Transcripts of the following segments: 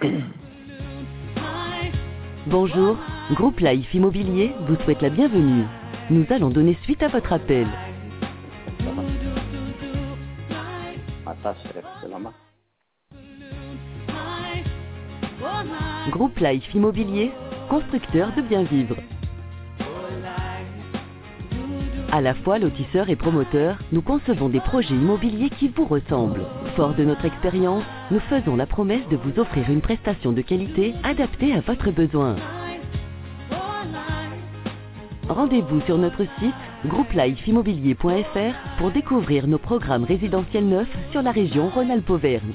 Bonjour, Groupe Life Immobilier vous souhaite la bienvenue. Nous allons donner suite à votre appel. Ça va. Ah, ça, c'est la main. Groupe Life Immobilier, constructeur de bien vivre. À la fois lotisseur et promoteur, nous concevons des projets immobiliers qui vous ressemblent. Fort de notre expérience, nous faisons la promesse de vous offrir une prestation de qualité adaptée à votre besoin. Rendez-vous sur notre site groupelifeimmobilier.fr pour découvrir nos programmes résidentiels neufs sur la région Rhône-Alpes-Auvergne.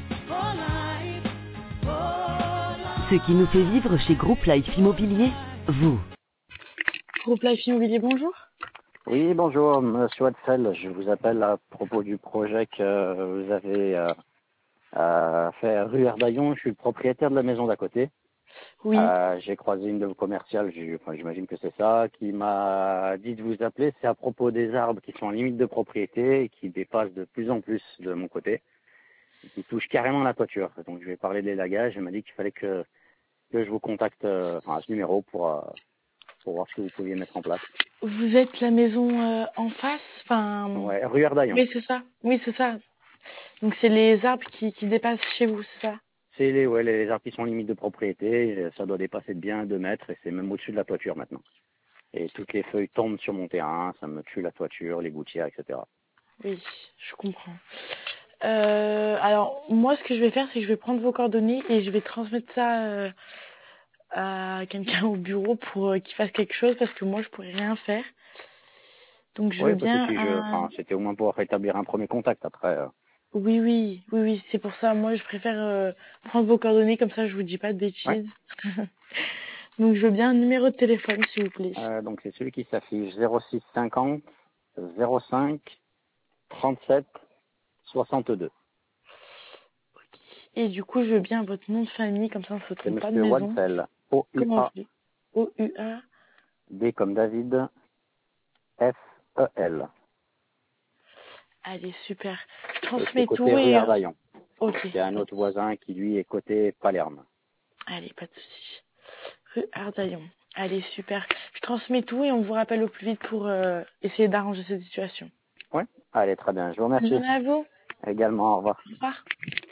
Ce qui nous fait vivre chez Groupe Life Immobilier, vous. Groupe Life Immobilier, bonjour. Oui, bonjour, monsieur Wadsel. Je vous appelle à propos du projet que vous avez fait rue Herdaillon. Je suis le propriétaire de la maison d'à côté. Oui, J'ai croisé une de vos commerciales, j'imagine que c'est ça, qui m'a dit de vous appeler. C'est à propos des arbres qui sont en limite de propriété et qui dépassent de plus en plus de mon côté, et qui touchent carrément la toiture. Donc je vais parler de l'élagage. Elle m'a dit qu'il fallait que je vous contacte à ce numéro pour voir ce que vous pouviez mettre en place. vous êtes la maison en face, enfin... Ouais, rue Herdaillon. Oui, c'est ça. Oui, c'est ça. Donc c'est les arbres qui dépassent chez vous, c'est ça? C'est les arbres qui sont en limite de propriété. Ça doit dépasser de bien 2 mètres et c'est même au-dessus de la toiture maintenant. Et toutes les feuilles tombent sur mon terrain, ça me tue la toiture, les gouttières, etc. Oui, je comprends. Alors, moi, ce que je vais faire, c'est que je vais prendre vos coordonnées et je vais transmettre ça à quelqu'un au bureau pour qu'il fasse quelque chose parce que moi, je pourrais rien faire. Donc, je veux Oui, pas de bien souci. C'était au moins pour rétablir un premier contact. Après, Oui, c'est pour ça. Moi, je préfère prendre vos coordonnées, comme ça, je vous dis pas de ouais. bêtises. Donc, je veux bien un numéro de téléphone, s'il vous plaît. Donc c'est celui qui s'affiche 06 50 05 37 62. Et du coup, je veux bien votre nom de famille, comme ça, on ne se C'est trompe pas de Monsieur maison. Wadsel. Comment O-U-A. vous dites? O-U-A. D comme David. F-E-L. Allez, super. Je Et c'est transmets côté tout rue et... Herdaillon. Ok, C'est un pas de autre souci. voisin qui lui est côté Palerme. Allez, pas de souci. Rue Ardaillon. Allez, super. Je transmets tout et on vous rappelle au plus vite pour essayer d'arranger cette situation. Ouais. Allez, très bien. Je vous Bonne remercie. journée à vous. Également, au revoir. Au revoir.